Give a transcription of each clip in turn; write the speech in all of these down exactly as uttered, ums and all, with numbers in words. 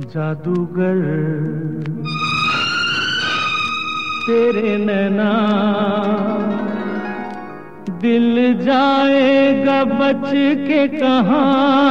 जादूगर तेरे नैना दिल जाएगा बच के कहाँ।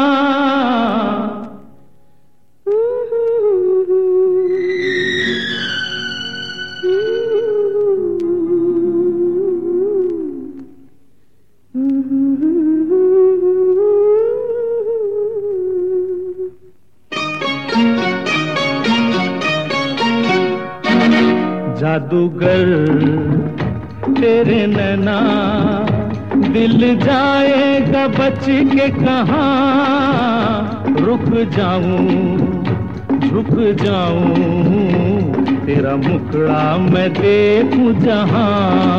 जादूगर तेरे नैना दिल जाएगा बच के कहाँ। रुक जाऊं झुक जाऊं तेरा मुखड़ा मैं देखूं जहाँ।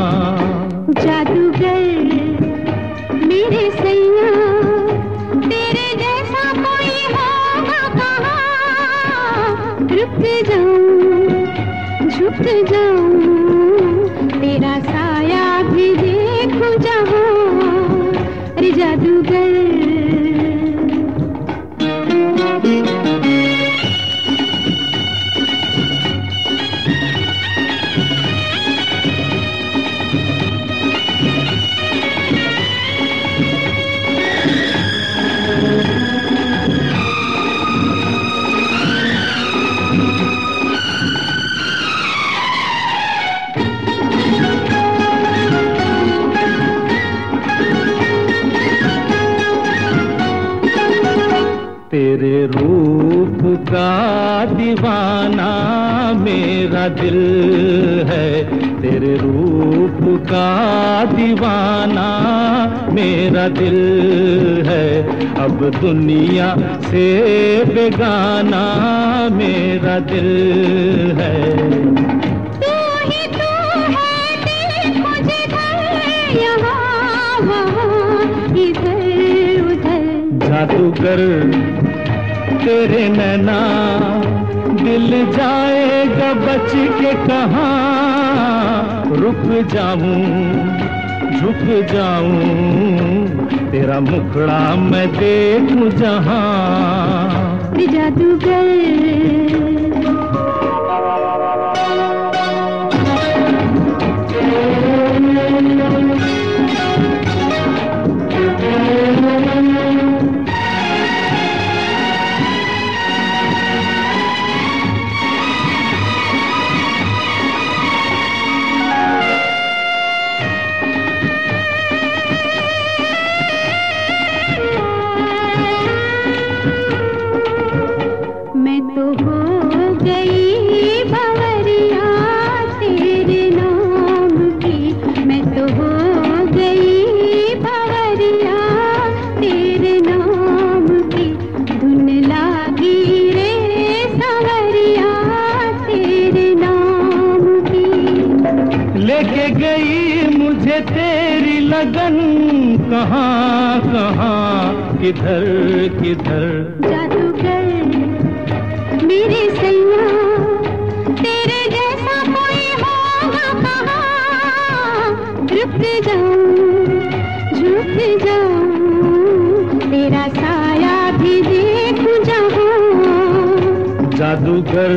जादूगर मेरे सैया तेरे जैसा कोई होगा कहाँ। रुक जाऊं झुक जाऊं तेरा साया भी देखूं जहाँ। अरे जादूगर तेरे रूप का दीवाना मेरा दिल है। तेरे रूप का दीवाना मेरा दिल है। अब दुनिया से बेगाना मेरा दिल है। तू ही तू है देखो जिधर यहाँ वहाँ इधर उधर। जादूगर तेरे नैना दिल जाएगा बच के कहाँ। रुक जाऊं झुक जाऊं तेरा मुखड़ा मैं देखूं जहाँ। जादूगर मैं तो हो गई भंवरिया तेरे नाम की। मैं तो हो गई भंवरिया तेरे नाम की। धुन लागी रे संवरिया तेरे नाम की। लेके गई मुझे तेरी लगन कहाँ कहाँ किधर किधर। जादूगर मेरे सैया तेरे जैसा कोई होगा कहाँ। रुक जाऊं झुक जाऊं तेरा साया भी देखूं जहाँ। जादूगर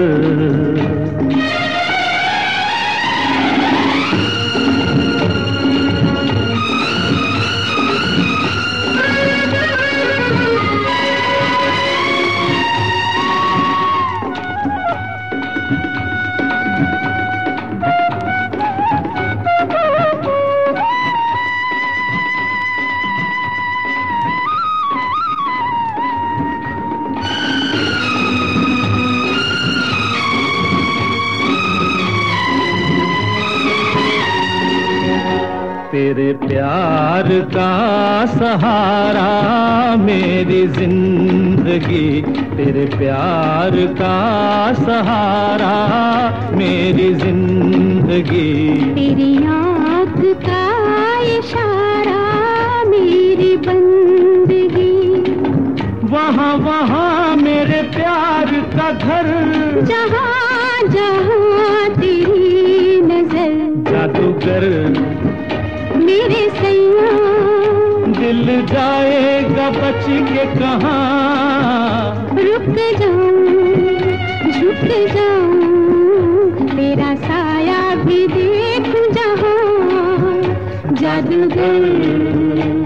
तेरे प्यार का सहारा मेरी जिंदगी। तेरे प्यार का सहारा मेरी जिंदगी। तेरी आँख का इशारा मेरी बंदगी। वहाँ वहाँ मेरे प्यार का घर जहाँ जहाँ तेरी नजर। जादूगर मेरे सैया दिल जाएगा बच के कहाँ। रुक जाऊं झुक जाऊं, तेरा साया भी देखूं जहां, जादूगर।